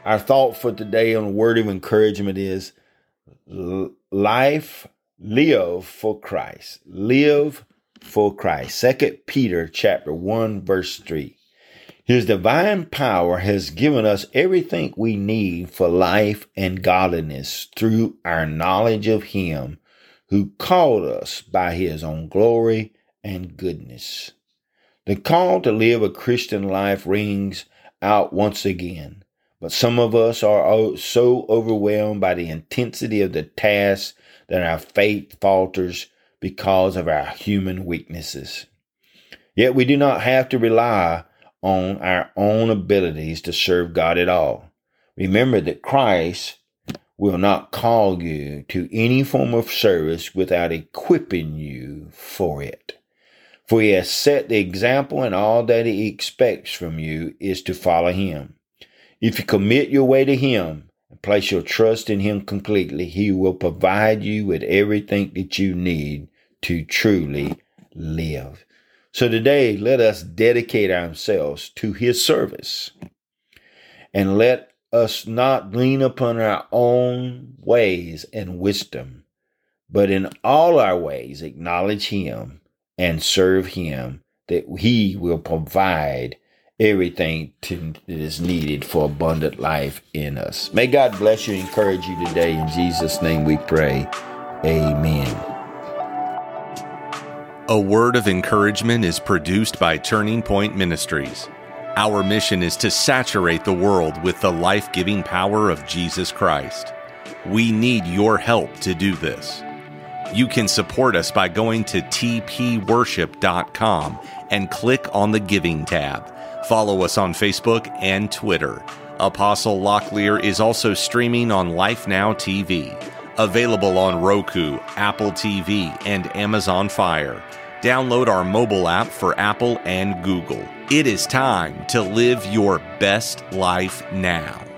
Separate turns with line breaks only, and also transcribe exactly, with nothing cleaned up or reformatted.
Our thought for today on word of encouragement is life, live for Christ. Live for Christ. Second Peter chapter one, verse three. His divine power has given us everything we need for life and godliness through our knowledge of him who called us by his own glory and goodness. The call to live a Christian life rings out once again, but some of us are so overwhelmed by the intensity of the task that our faith falters because of our human weaknesses. Yet we do not have to rely on our own abilities to serve God at all. Remember that Christ will not call you to any form of service without equipping you for it. For he has set the example, and all that he expects from you is to follow him. If you commit your way to him and place your trust in him completely, he will provide you with everything that you need to truly live. So today, let us dedicate ourselves to his service, and let us not lean upon our own ways and wisdom, but in all our ways acknowledge him and serve him, that he will provide everything to, that is needed for abundant life in us. May God bless you and encourage you today. In Jesus' name we pray. Amen.
A Word of Encouragement is produced by Turning Point Ministries. Our mission is to saturate the world with the life-giving power of Jesus Christ. We need your help to do this. You can support us by going to t p worship dot com and click on the Giving tab. Follow us on Facebook and Twitter. Apostle Locklear is also streaming on LifeNow T V. Available on Roku, Apple T V, and Amazon Fire. Download our mobile app for Apple and Google. It is time to live your best life now.